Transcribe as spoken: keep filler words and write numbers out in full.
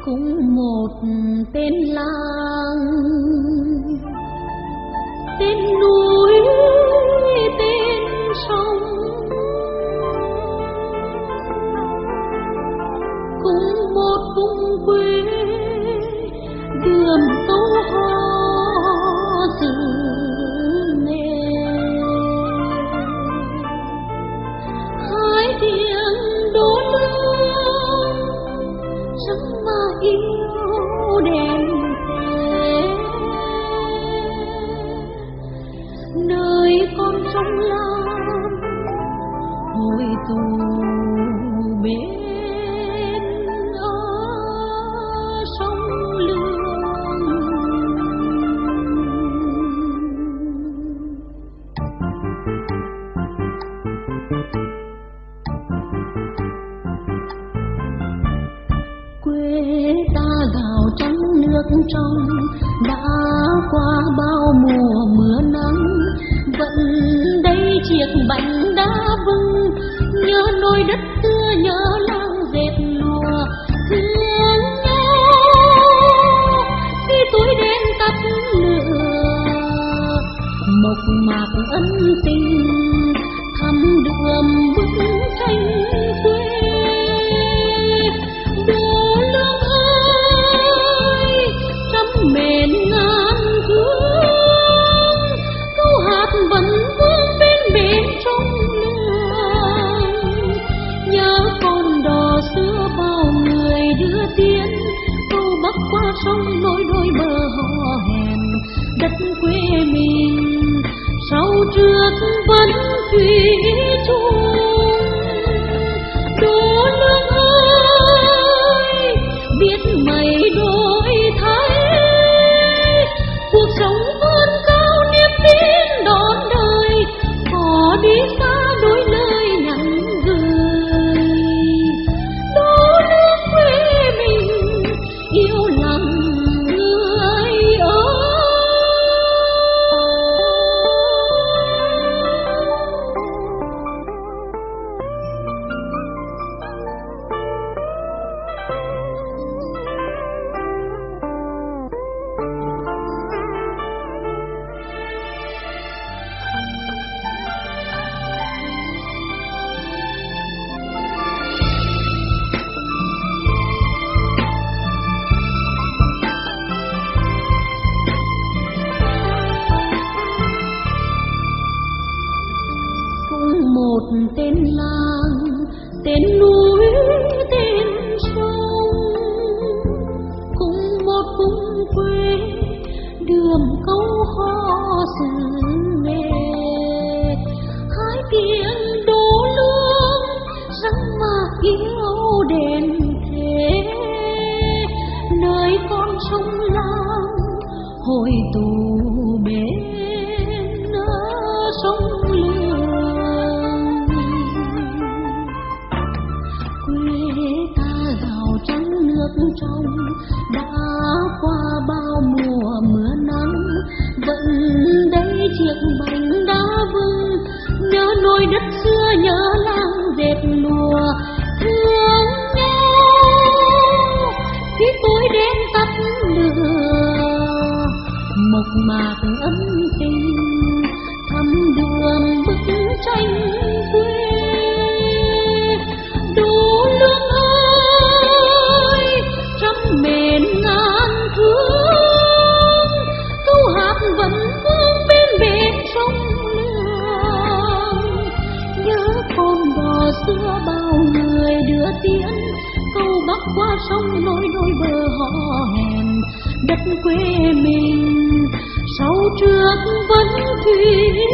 cũng một tên làng, tên núi, tên sông, cũng một vùng quê đường câu hò xứ nghề. Hai tiếng đố lương sống mà yêu đèn thế, nơi con sông Lam hồi tù bên trong đã qua bao mùa mưa nắng, vẫn đây chiếc bánh đá vừng, nhớ nôi đất xưa, nhớ làng dệt lụa thương nhau khi tuổi đen tắt lửa, mộc mạc ân tình thăm đượm bức tranh quê. Mền ngàn thương câu hát vẫn vương bên bến trong làng, nhớ con đò xưa bao người đưa tiến, câu bắc qua sông nối đôi bờ hò hẹn đất quê mình sau trước vẫn thủy chung. Đô lương ơi biết mây đổi thay, cuộc sống vươn cao niềm tin đón đời, có đi xa đôi lời nhắn gửi. Đô lương quê mình yêu lắm người ơi. Một tên làng, tên núi, tên sông, cùng một vùng quê đường câu hò xứ nghề. Hai tiếng đố lương răng mà yêu đèn thế, nơi con sông Lam hồi tù bên sông Lương. Trong đã qua bao mùa mưa nắng, vẫn đây chiếc bánh đá vừng, nhớ nôi đất xưa, nhớ làng dệt lụa thương nhau khi tối đen tắt lửa, mộc mạc ân tình thăm đượm bức tranh quê. Đô lương ơi mền ngàn thương câu hát vẫn vương bên bến sông lương, nhớ con đò xưa bao người đưa tiến, câu bắc qua sông nối đôi bờ hò hẹn đất quê mình sau trước vẫn thủy